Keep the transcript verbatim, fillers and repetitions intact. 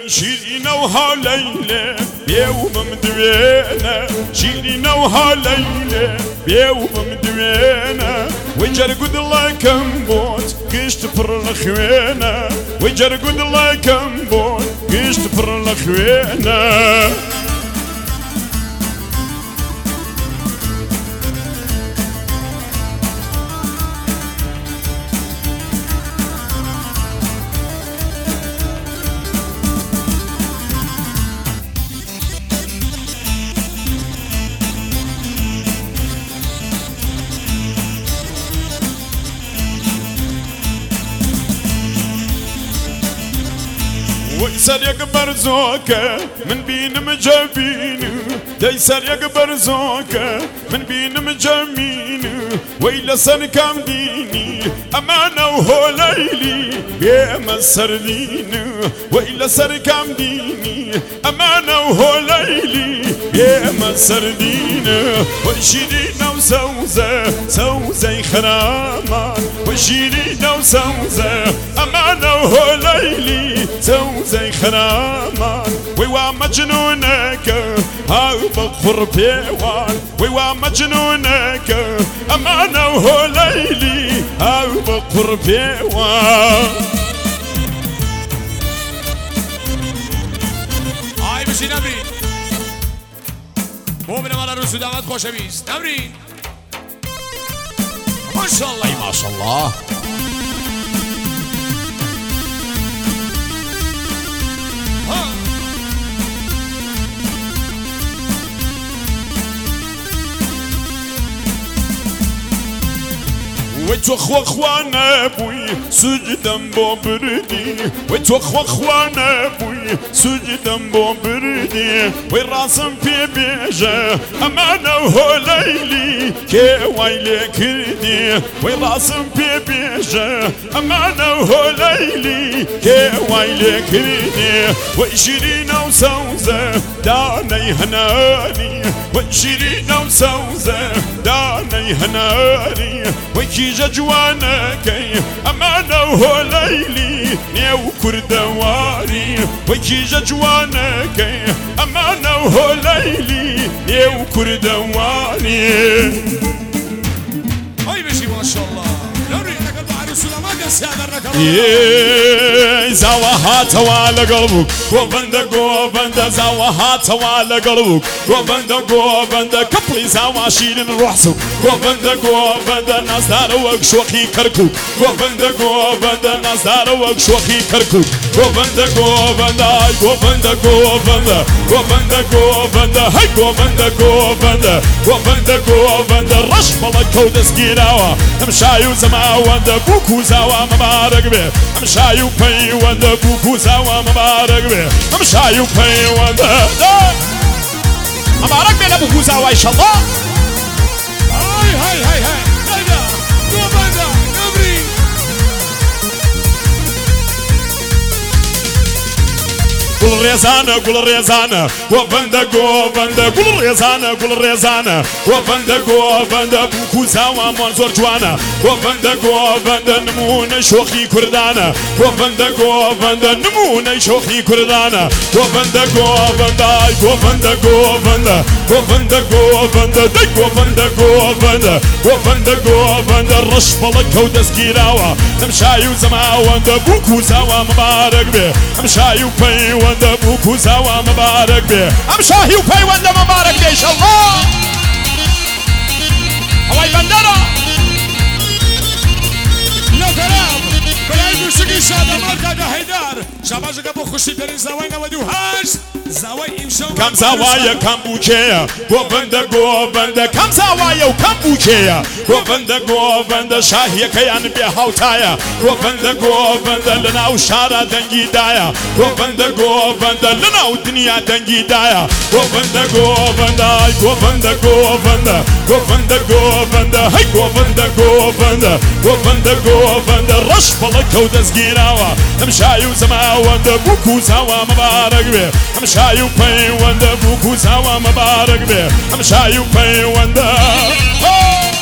شيرين وهاليلة بيوم مدوينة شيرين وهاليلة بيوم مدوينة وجرقد الله كمبوت قشت فر الخوينة وجرقد الله كمبوت قشت فر الخوينة ديسر يكبر زوكا من بين مجابين ديسر يكبر زوكا من بين مجامين ويلا سر كام ديني أمانة وهو ليلي بيما سردين ويلا سر كام ديني أمانة وهو ليلي بيما سردين وشيرين وسوزة سوزة خرامان وشيرين وسوزة أمانة وهو ليلي سوزة خرامان ويوا مجنونك هاو بغفر بيوان ويوا مجنونك أمانة وهو ليلي هاو بغفر بيوان هاي بشي نبرين مو من مرة رسول دامات خوش بيس نبرين ما شاء الله ما شاء الله وتوخوا اخوانا ابوي سجدا بوبردي وتوخوا اخوانا ابوي سجدا بوبردي والراسم في بيجا امانه وهو ليلي كي ويلي كردي والراسم في بيجا امانه وهو ليلي كي ويلي كردي وشيرين وسوزه داني هناني وشيرين وسوزه داني هناني وكي جوانكي أمانة وهو ليلي نيو كردواري وكي جوانكي أمانة وهو ليلي نيو كردواري هاي بشي ما شاء الله نوري لك البحر السلامات السادر لك زواهات على قلبك وبند قوبند زواهات على قلبك وبند قوبند كبلي زواشين الرحسك وبند قوبند نزار وكشوخي كركوك وبند قوبند نزار وكشوخي كركوك وبند قوبند وبند قوبند وبند قوبند هاي وبند قوبند وبند قوبند رش ملك كودس جيراوا مشايو زماوند بوكو زوا مبارك به مشايو بي وند بوكو زوا مبارك به مشايو بي وند مبارك به بوكو زوا ان شاء الله هاي هاي هاي هاي هيدا قوبندا نبري قول ريزانة قول ريزانة وبند قوبند قول ريزانة قول ريزانة وبند قوبند بوكو زوا منظور جوانا وبند قوبند نمون شوخي كردانا وبند قوبند نمون شوخي كردانا وبند قوبند وبند قوبند وبند قوبند دي وبند قوبند وبند قوبند رش بلك كودس جيراوا مشايو زماوند بوكو زوا مبارك به مشايو بي وند بوكو زوا مبارك به امشاهي وبي وند مبارك به ان شاء الله هواي بندرة يا كلام بلاي موسيقى شادة ماركة ده هيدار شباشة قبو خوشي ترين زواينا ودوهاش زواي امشاو كم زوايا كم بوچيا وبند قوبند كم زوايا وكم بوچيا وبند قوبند شاهي كيان بيهاوتايا وبند قوبند لنا وشارع دنجي دايا وبند قوبند لنا ودنيا دنجي دايا وبند قوبند وبند قوبند وبند قوبند هاي وبند قوبند وبند قوبند رش بلك ودس جيراوا مشايو زماوند بوكو زوا مبارك به مشايو بي وند بوكو زوا مبارك به مشايو بي وند